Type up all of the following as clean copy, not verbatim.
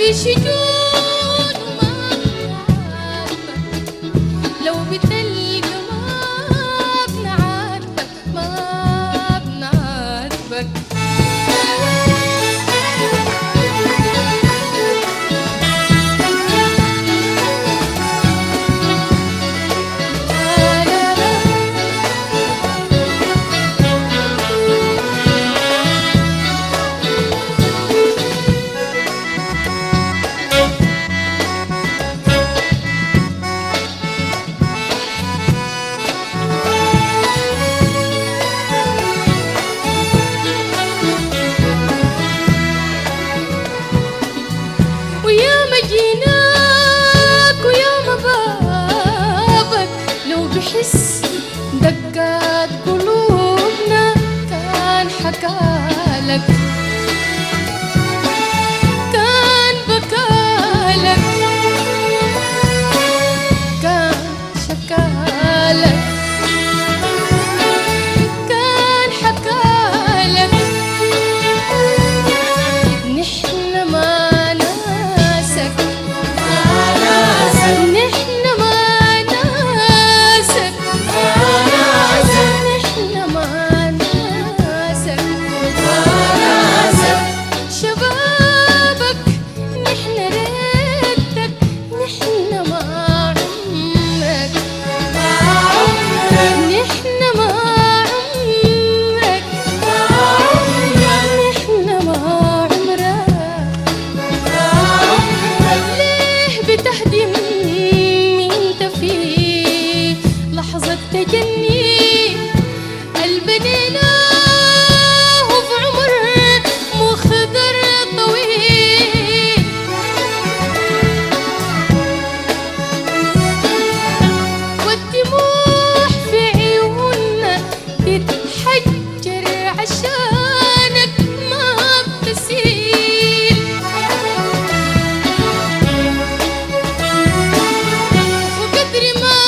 في شجون وما بنعاتبك، لو بتلقى ما بنعاتبك ما بنعاتبك. ويا ما جيناك ويا ما بابك، لو بحس دقات قلوبنا كان حكالك، كان بكالك، كان شكالك، كان حكالك. نحن ما تجني البنينا وفي عمر مخضر طويل، والدموع في عيوننا تتحجر عشانك ما بتسيل، وقدر ما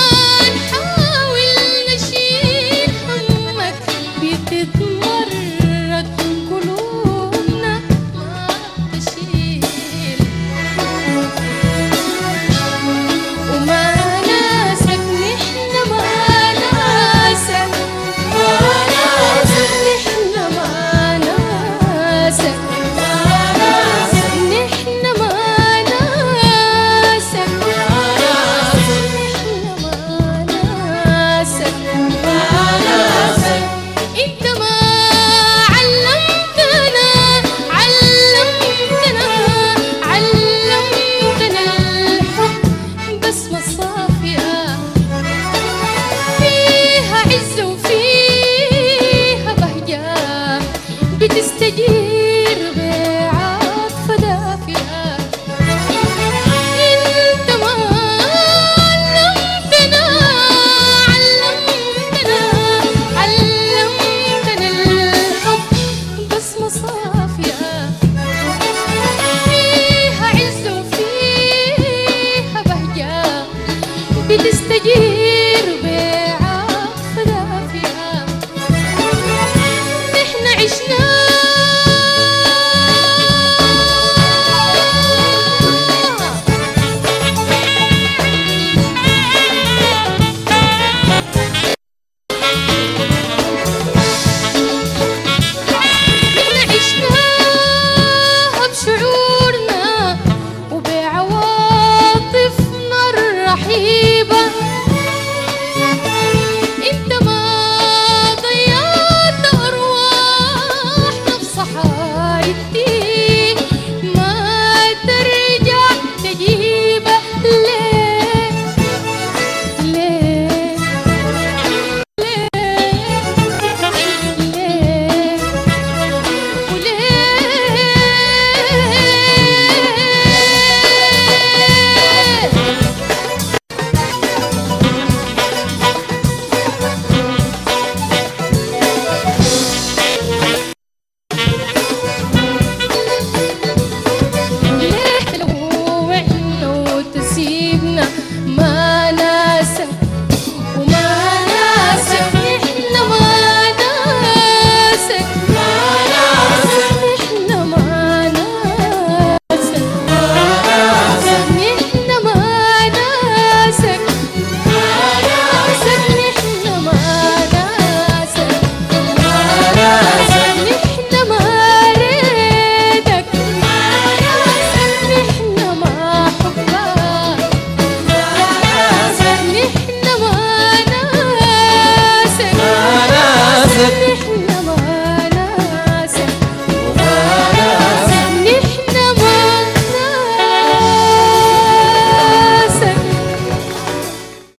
تتمرد قلوبنا ما تشيل، وما ناسك نحن ما ناسك، ما ناسك نحن ما ناسك، ما ناسك نحن ما ناسك، ما ناسك نحن ما ناسك، ما ناسك. انت ما علمتنا الحب بسمة صافية، فيها عز وفيها بهجة، بتستجير بعاطفة دافية. انت ما صافية، فيها عز وفيها بهجة، بتستجيب